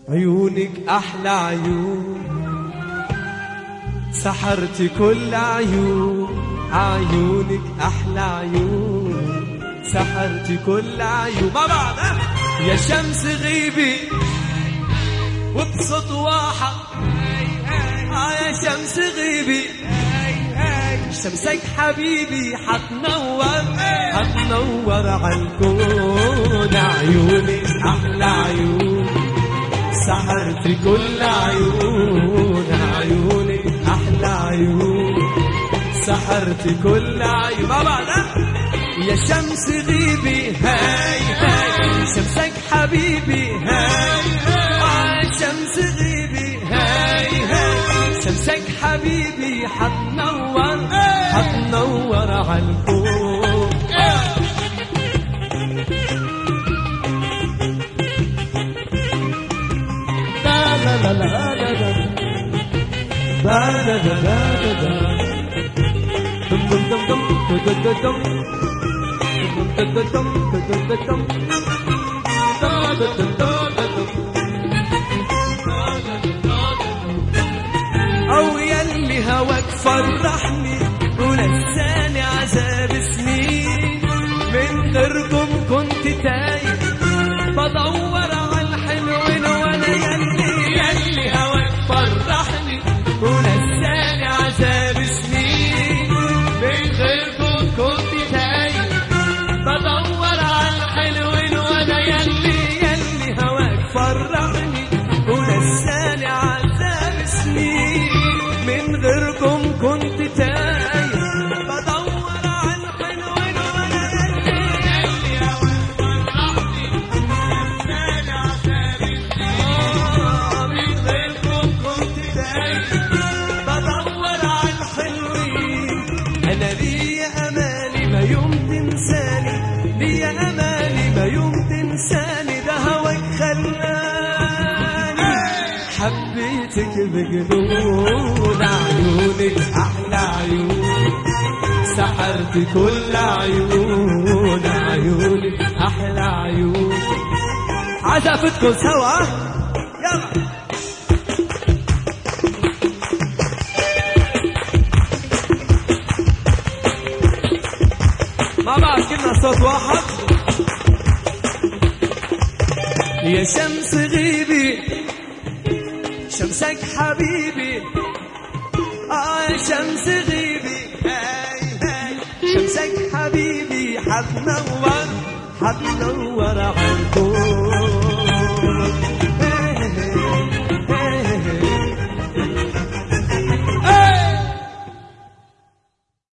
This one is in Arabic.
عيونك أحلى عيون، سحرتي كل عيون. عيونك أحلى عيون، سحرتي كل عيون. مع بعض يا شمس غيبي وبصوت واحد. يا شمس غيبي، شمسك حبيبي حتنور، حتنور عالكون. عيونك أحلى عيون، سحرتي كل عيون. عيونك أحلى عيون، سحرتي كل عيون. مع بعض يا شمس غيبي، هاي هاي شمسك حبيبي، هاي شمس غيبي، هاي هاي شمسك حبيبي حتنور، حتنور عالكون. لا لا لا لا لا لا لا لا لا. دم دم دم دم دم دم دم أو يلي هواك فرحني ونساني عذاب سنين. من غيركم كنت تايه بدور عالحلوين، وانا يلي هواك فرحني ونساني عذاب سنين. من غيركم كنت تايه بدور عالحلوين، وانا يلي هواك فرحني ونساني عذاب سنين. من غيركم كنت تايه بدور عالحلوين، وانا يلي هواك فرحني ونساني عذاب سنين. من غيركم كنت تايه بدور عالحلوين. انا ليا امالي ما يوم تنساني، ليا امالي ما يوم تنساني. ده هواك خلاني حبيتك بجنون. عيونك احلى عيون، سحرت كل عيون. عيونك احلى عيون. عزفتكم سوا يلا. مع بعض كلنا صوت واحد. يا شمس غيبي، شمسك حبيبي. يا شمس غيبي، هاي هاي شمسك حبيبي حتنور، حتنور